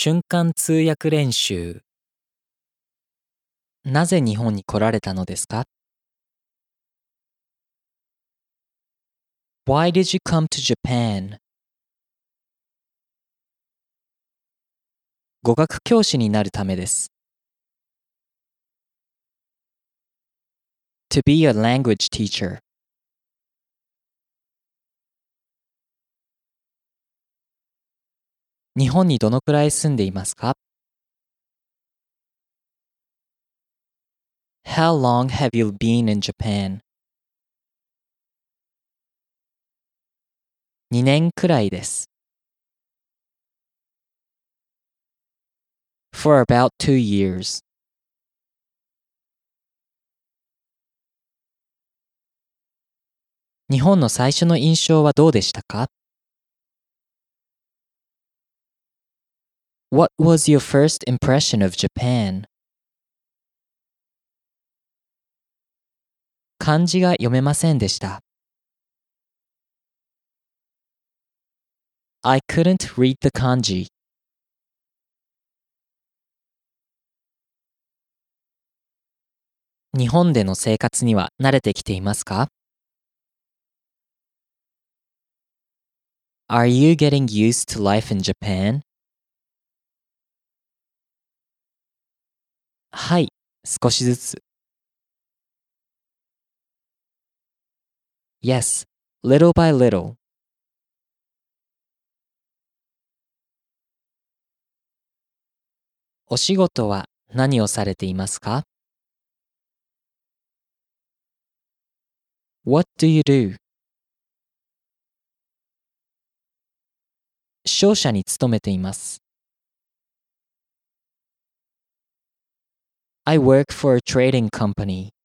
瞬間通訳練習。なぜ日本に来られたのですか？ Why did you come to Japan? 語学教師になるためです。To be a language teacher. 日本にどのくらい住んでいますか？ How long have you been in Japan? 2年くらいです。For about 2 years. 日本の最初の印象はどうでしたか？ What was your first impression of Japan? 漢字が読めませんでした。I couldn't read the kanji. 日本での生活には慣れてきていますか？ Are you getting used to life in Japan? はい、少しずつ。Yes, little by little. お仕事は何をされていますか？ What do you do? 商社に勤めています。I work for a trading company.